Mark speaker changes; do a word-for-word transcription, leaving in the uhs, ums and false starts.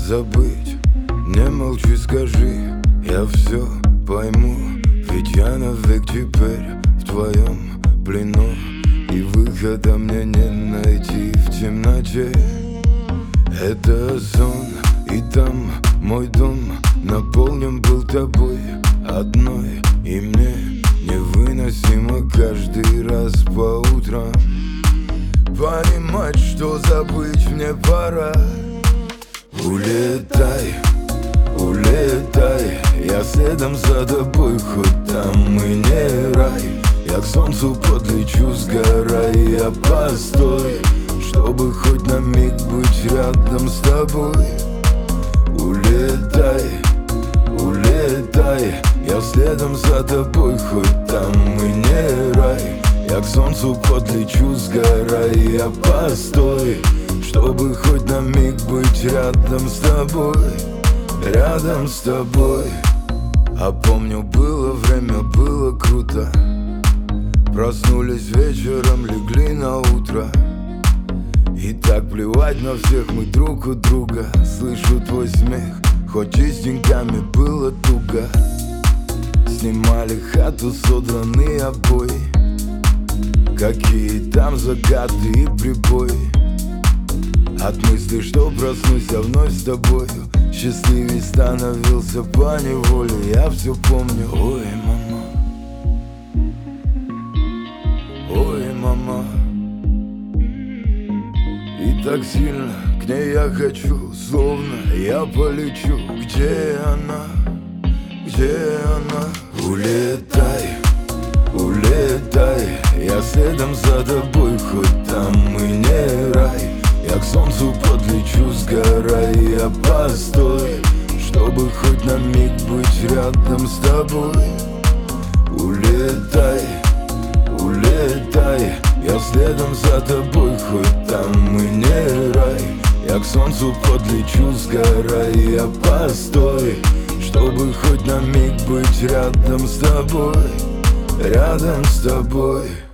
Speaker 1: забыть. Не молчи, скажи, я все пойму. Ведь я навек теперь в твоем плену, и выхода мне не найти в темноте. Это сон, и там мой дом наполнен был тобой одной, и мне невыносимо каждый раз по утрам понимать, что забыть мне пора. Улетай, улетай, я следом за тобой, хоть там и не рай. Я к солнцу подлечу, сгорая, постой, чтобы хоть на миг быть рядом с тобой. Улетай, улетай, я следом за тобой, хоть там и не рай. Я к солнцу подлечу, сгорая, постой, чтобы хоть на миг быть рядом с тобой, рядом с тобой. А помню, было время, было круто. Проснулись вечером, легли на утро. И так плевать на всех, мы друг у друга. Слышу твой смех, хоть и с деньгами было туго. Снимали хату, содранные обои. Какие там закаты и прибои. От мысли, что проснусь я вновь с тобою, счастливей становился поневоле. Я все помню, ой, мама, ой, мама. И так сильно к ней я хочу, словно я полечу. Где она, где она? Улетай, улетай, я следом за тобой, хоть там и не рай. Я к солнцу подлечу, сгорая, постой, чтобы хоть на миг быть рядом с тобой. Улетай, улетай, я следом за тобой, хоть там и не рай. Я к солнцу подлечу, сгорая, постой, чтобы хоть на миг быть рядом с тобой, рядом с тобой.